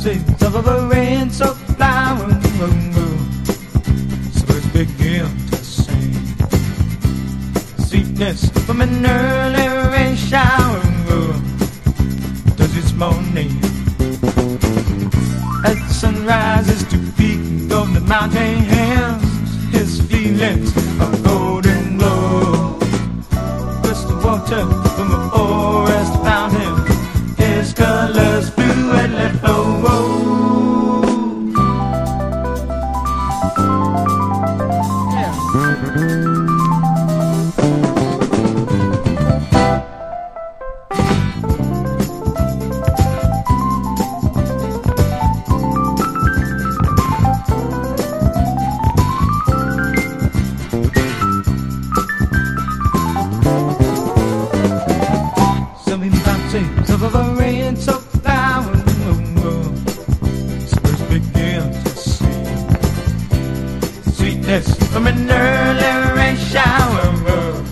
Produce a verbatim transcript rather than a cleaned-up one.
fountains of a rain-soaked flower. So birds begin to sing sweetness from an early rain shower. Does its morning as the sun rises to peak of the mountain hills, his feelings of golden glow. Crystal water from a forest fountain, his colors blue and let flow. Of a rain-soaked flower, birds begin to sing sweetness from an early rain shower.